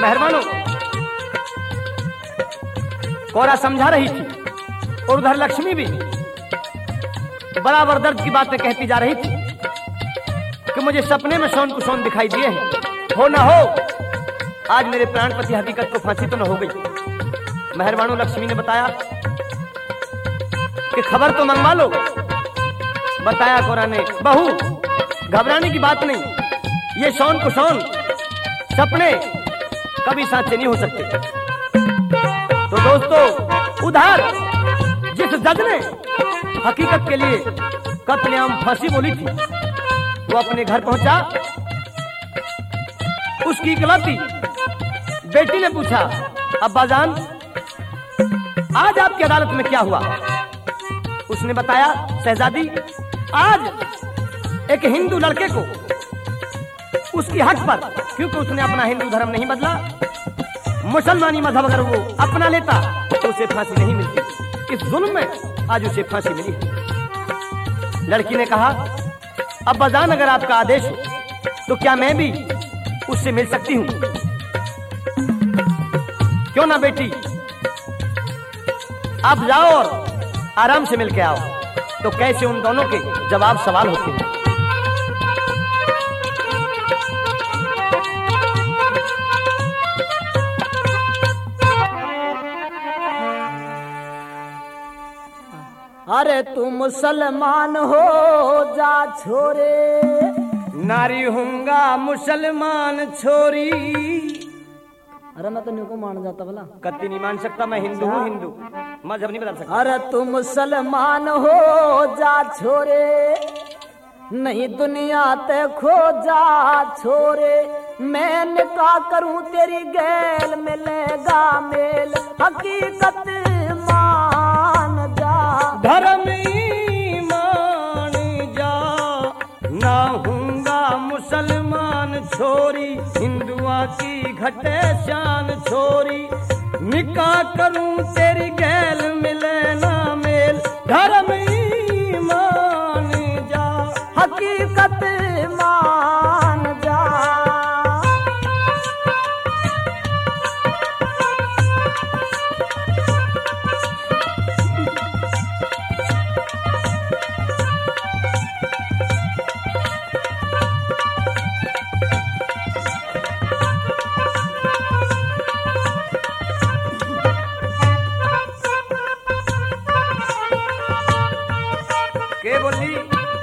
मेहरबानो कोरा समझा रही थी और उधर लक्ष्मी भी बराबर दर्द की बातें कहती जा रही थी कि मुझे सपने में सोन कुसोन दिखाई दिए हैं। हो ना हो आज मेरे प्राणपति हकीकत को फांसी तो न हो गई। मेहरबानो लक्ष्मी ने बताया कि खबर तो मंगवा लो। बताया कोरा ने, बहू घबराने की बात नहीं, ये सोन कुसोन सपने कभी साचे नहीं हो सकते। तो दोस्तों उधर जिस जज ने हकीकत के लिए कत्लेआम फांसी बोली थी वो अपने घर पहुंचा। उसकी इकलौती बेटी ने पूछा, अब्बाजान आज आपकी अदालत में क्या हुआ? उसने बताया, शहजादी आज एक हिंदू लड़के को उसकी हक पर, क्योंकि उसने अपना हिंदू धर्म नहीं बदला, मुसलमानी मजहब अगर वो अपना लेता तो उसे फांसी नहीं मिलती। इस जुल्म में आज उसे फांसी मिली। लड़की ने कहा, अब्बाजान अगर आपका आदेश हो तो क्या मैं भी उससे मिल सकती हूं? क्यों ना बेटी, आप जाओ और आराम से मिल के आओ। तो कैसे उन दोनों के जवाब सवाल होते हैं। अरे तू मुसलमान हो जा छोरे, नारी हूंगा मुसलमान छोरी। अरे मैं तो नहीं को मान जाता भला, कत्ती नहीं मान सकता, मैं हिंदू हूँ, हिंदू मजहब नहीं बदल सकता। अरे तू मुसलमान हो जा छोरे, नहीं दुनिया ते खो जा छोरे, मैं निकाह करूं तेरी गैल मिलेगा मेल, हकीकत मान जा, धर्म मान जा, ना हूंगा मुसलमान छोरी, हिंदुआ की घटे शान छोरी, निकाह करूं तेरी गैल मिले ना मेल, धर्म मान जा, हकीकत मान जा। के बोली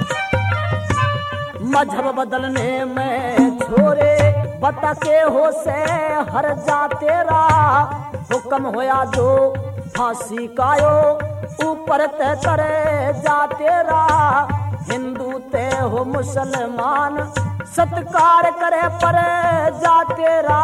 मजहब बदलने में छोरे, बता के हो से हर जा तेरा, हुक्म होया जो फांसी कायो, ऊपर ते करे जा तेरा, हिंदू ते हो मुसलमान, सत्कार करे पर जा तेरा।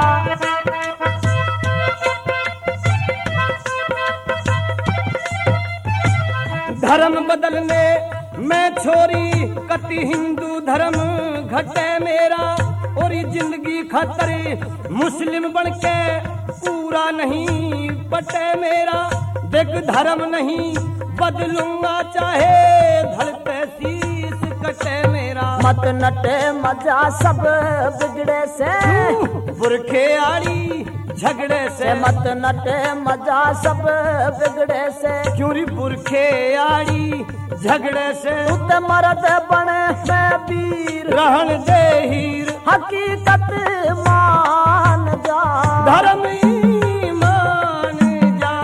धर्म बदलने मैं छोरी, कति हिंदू धर्म घटे मेरा, और ये जिंदगी खतरे, मुस्लिम बनके पूरा नहीं बटे मेरा, देख धर्म नहीं बदलूंगा चाहे धड़ते शीश कटे मेरा, मत नटे मजा सब बिगड़े से, बुरखे आड़ी झगड़े से, मत नटे मजा सब बिगड़े से, क्यों री बुरखे आड़ी झगड़े से, उत मर्द बने मैं वीर, रहन दे हीर, हकीकत मान जा, धर्म मान जा।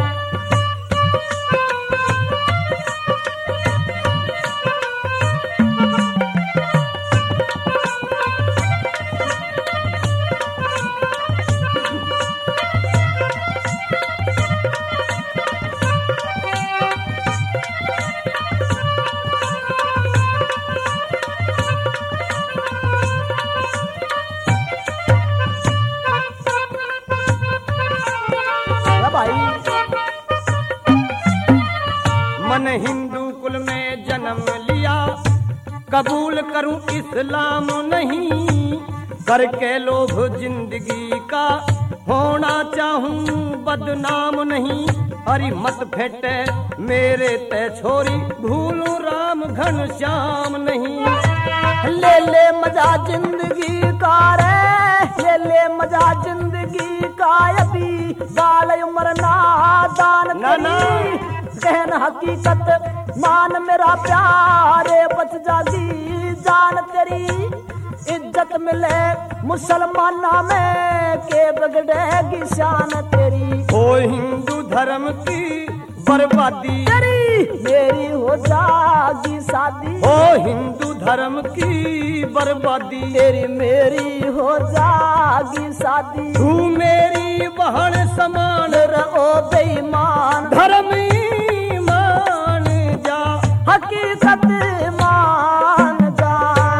मन हिंदू कुल में जन्म लिया, कबूल करूं इस्लाम नहीं, करके लोभ जिंदगी का होना चाहूं बदनाम नहीं, हरी मत फेंटे मेरे ते छोरी, भूलूं राम घनश्याम नहीं, ले ले मजा जिंदगी का रे, ले ले मजा जिंदगी का अभी बाल उम्र नादान ना, ना। कहन हकीकत मान मेरा प्यारे बच जागी जान तेरी इज्जत मिले मुसलमाना में के बिगड़ेगी शान तेरी ओ हिंदू धर्म की बर्बादी तेरी मेरी हो जागी शादी ओ हिंदू धर्म की बर्बादी तेरी मेरी हो जागी शादी तू मेरी बहन समान रहो बेईमान धर्म मान जा हकीकत मान जा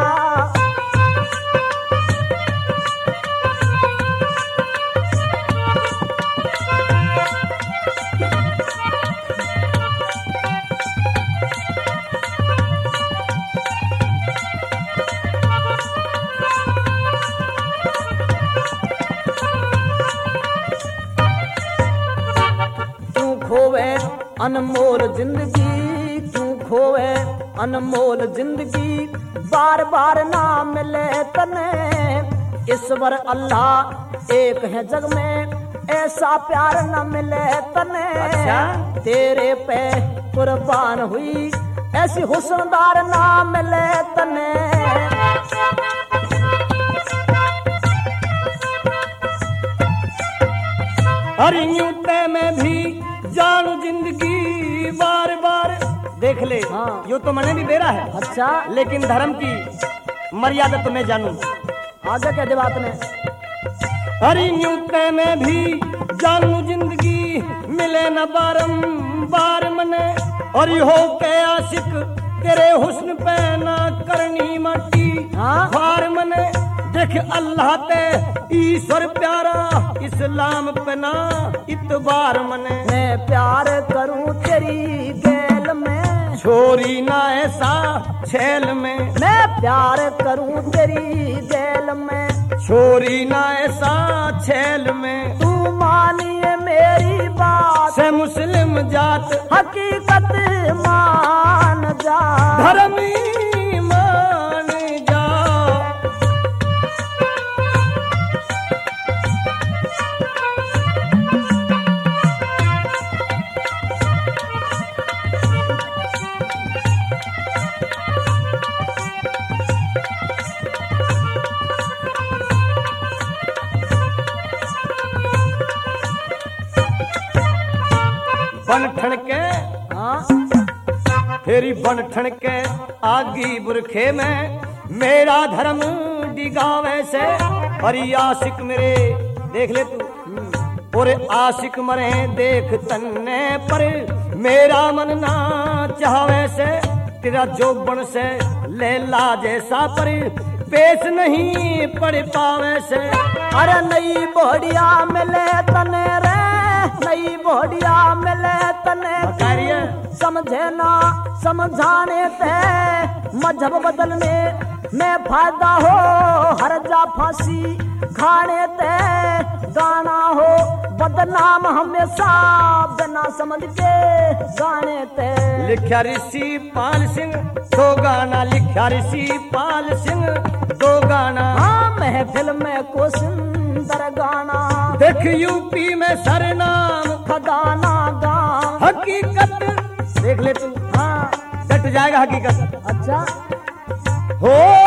क्यों खोवे अनमोल जिंदगी क्यों खोवे अनमोल जिंदगी बार बार ना मिले तने ईश्वर अल्लाह एक है जग में ऐसा प्यार न मिले तने अच्छा? तेरे पे कुर्बान हुई ऐसी हुस्नदार ना मिले तने अरे यूं ते में भी जानू जिंदगी बार बार देख ले हाँ। यूं तो मने भी बेरा है अच्छा लेकिन धर्म की मर्यादा तो मैं जानू आगे कह दे बात में अरे यूं ते में भी जानू जिंदगी मिले न बारंबार मने और हो के आशिक तेरे हुस्न पे ना करनी माटी हाँ। हार मने देख अल्लाह ते ईश्वर प्यारा इस्लाम पे ना इतबार मने मैं प्यार करूं तेरी गैल में छोरी ना ऐसा छेल में मैं प्यार करूं तेरी गैल में छोरी ना ऐसा छेल में तू मानिए मेरी बात से मुस्लिम जात हकीकत मान जा धर्म मान जा बन ठणके हाँ फेरी बन ठणके आगी बुरखे में मेरा धर्म डिगावे से और ये आशिक मेरे देख ले तू और आशिक मरे देख तन्ने पर मेरा मन ना चाहवे से तेरा जोबन से लैला जैसा पर पेश नहीं पड़ पावे से अरे नई बोडिया मिले तने रे नई बोडिया मिले तने कार्य समझे ना समझाने ते मजहब बदलने में फायदा हो हर जा फांसी खाने ते गाना हो बदनाम हमेशा बिना समझ के गाने ते लिखा ऋषि पाल सिंह दो गाना लिखा ऋषि पाल सिंह दो गाना हाँ महफिल में को सुंदर गाना देख यूपी में सरनाम खदाना गाँव हकीकत देख ले तू हाँ कट जाएगा हकीकत अच्छा हो